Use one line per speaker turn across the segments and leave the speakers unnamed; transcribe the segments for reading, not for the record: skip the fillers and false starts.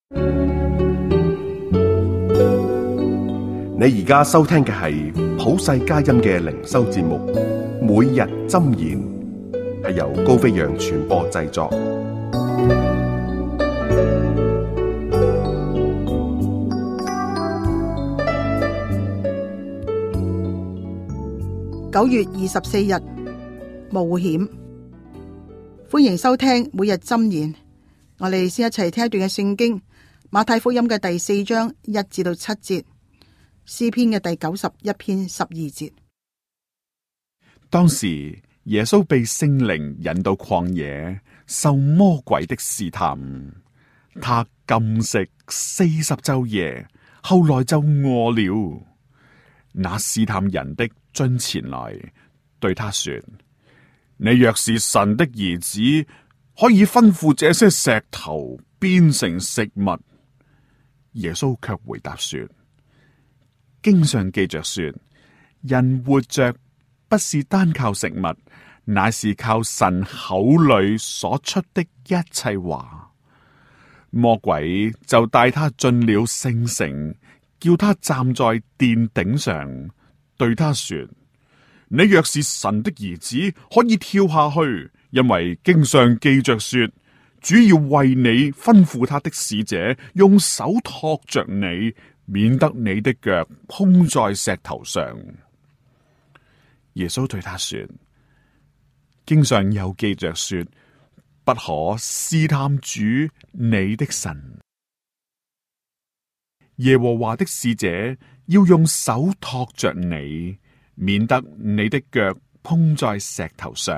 你而家收聽嘅係普世佳音嘅靈修節目，每日箴言，係由高飛揚傳播製作。
9月24日，冒險。歡迎收聽每日箴言。我哋先一齊聽一段嘅聖經，馬太福音嘅第4章1至7節，詩篇嘅第91篇12節。
當時耶穌被聖靈引到曠野，受魔鬼的試探。他禁食40晝夜，後來就餓了。那試探人的進前來，對他說：你若是神的兒子，可以吩咐這些石頭變成食物。耶穌卻回答說：經上記着說，人活着不是單靠食物，乃是靠神口裏所出的一切話。魔鬼就帶他進了聖城，叫他站在殿頂上，對他說：你若是神的兒子，可以跳下去，因為經上記着說，主要為你吩咐他的使者，用手托着你，免得你的腳碰在石頭上。耶穌對他說：經上有記着說，不可試探主你的神。耶和華的使者要用手托着你，免得你的腳碰在石頭上。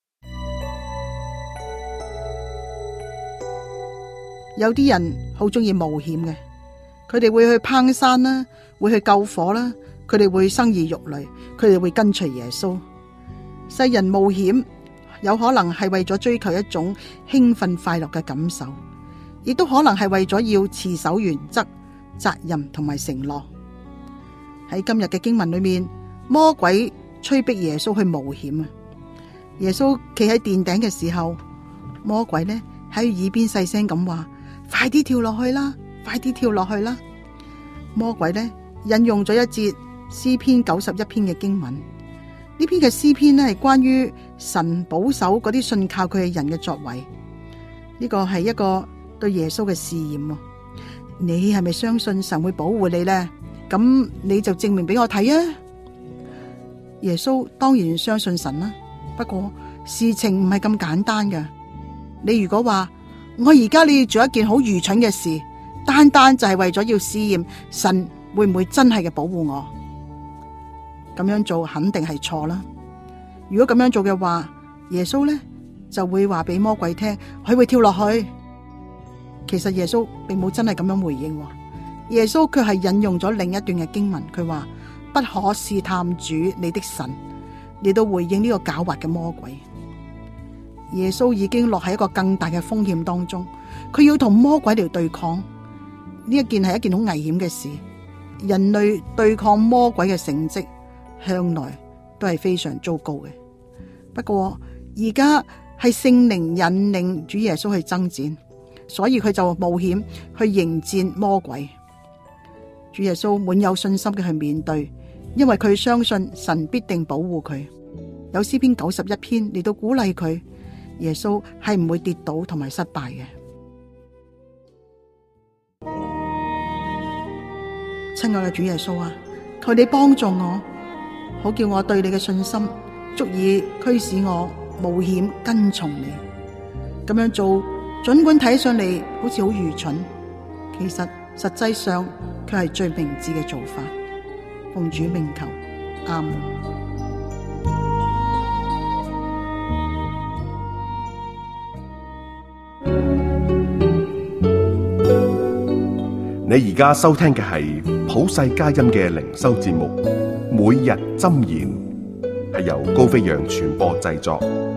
有啲人好中意冒險嘅，佢哋會去攀山啦，會去救火啦，佢哋會生兒育女，佢哋會跟隨耶穌。世人冒險有可能係為咗追求一種興奮快樂嘅感受，亦都可能係為咗要持守原則、責任同埋承諾。喺今日嘅經文裏面，魔鬼催逼耶穌去冒險啊！耶穌企喺殿頂嘅時候，魔鬼呢喺耳邊細聲咁話：快啲跳落去啦！快啲跳落去啦！魔鬼呢引用咗一節詩篇91篇嘅經文，呢篇嘅詩篇呢係關於神保守嗰啲信靠佢嘅人嘅作為。呢個係一個對耶穌嘅試驗。你係咪相信神會保護你呢？咁你就證明俾我睇啊！耶穌當然相信神啦，不過事情唔係咁簡單㗎。你如果話我而家你要做一件好愚蠢嘅事，單單就係為咗要試驗神會唔會真係嘅保護我，咁樣做肯定係錯啦。如果咁樣做嘅話，耶穌呢就會話俾魔鬼聽，佢會跳落去。其實耶穌並冇真係咁樣回應，耶穌卻係引用咗另一段嘅經文，佢話不可試探主你的神，嚟到回應呢個狡猾嘅魔鬼。耶穌已經落喺一個更大嘅風險當中，佢要同魔鬼嚟對抗，呢一件係一件好危險嘅事。人類對抗魔鬼嘅成績向來都係非常糟糕嘅。不過而家係聖靈引領主耶穌去爭戰，所以佢就冒險去迎戰魔鬼。主耶穌滿有信心嘅去面對，因為佢相信神必定保護佢。有詩篇91篇嚟到鼓勵佢，耶穌係唔會跌倒同埋失敗嘅。親愛嘅主耶穌啊，求你幫助我，好叫我對你嘅信心足以驅使我冒險跟從你。咁樣做，盡管睇上嚟好似好愚蠢，其實實際上卻係最明智嘅做法。奉主名求，阿門。
你而家收聽嘅係普世佳音嘅靈修節目，每日箴言，係由高飛揚傳播製作。